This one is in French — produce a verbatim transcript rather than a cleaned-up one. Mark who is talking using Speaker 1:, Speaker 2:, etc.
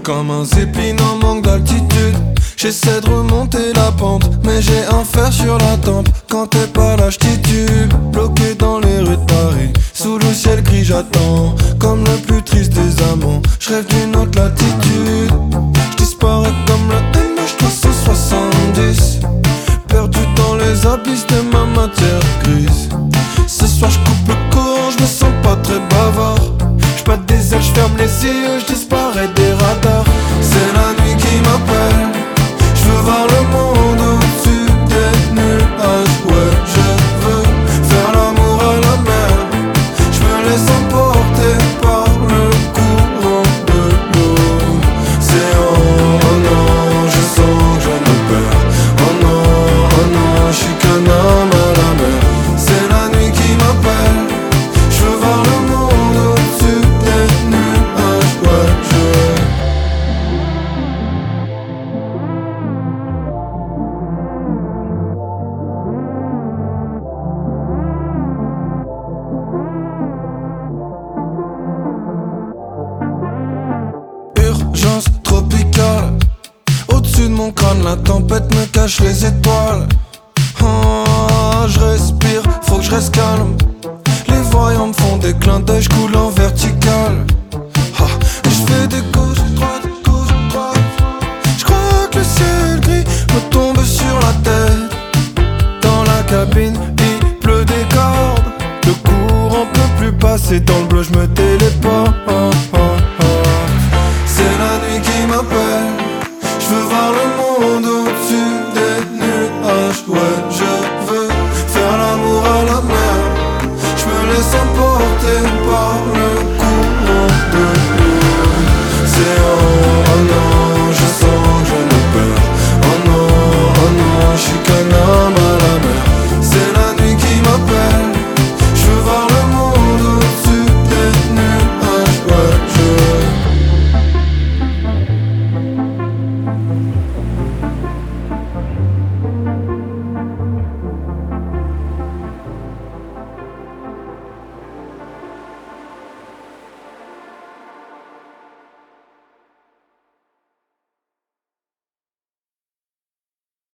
Speaker 1: comme un zeppelin en manque d'altitude. J'essaie de remonter la pente, mais j'ai un fer sur la tempe. Quand t'es pas là, j'titube, bloqué dans les rues de Paris. Sous le ciel gris, j'attends, comme le plus triste des amants. J'rêve d'une autre latitude, j'disparais comme le M H trois cent soixante-dix, perdu dans les abysses de ma matière grise. Ce soir j'coupe le courant, j'me sens pas très bavard. J'batte des ailes, j'ferme les yeux, j'disparais des radars. C'est la nuit qui m'appelle, j'veux voir le monde au-dessus des nuages. Ouais, je veux faire l'amour à la mer, j'me laisse emporter par le courant de l'eau. C'est oh, oh non, je sens que je me perds. Oh non, oh non, j'suis qu'un homme à la mer. C'est la nuit qui m'appelle, j'veux voir le monde au-dessus des nuages. Ouais, je urgence tropicale, au-dessus de mon crâne, la tempête me cache les étoiles. Oh, je respire, faut que je reste calme. Les voyants me font des clins d'œil, je coule en vertical. Ah, et je fais des gauches, droites, gauche, droite. Je crois que le ciel gris me tombe sur la tête. Dans la cabine, il pleut des cordes. Le courant peut plus passer, dans le bleu je me téléporte. C'est la nuit qui m'appelle,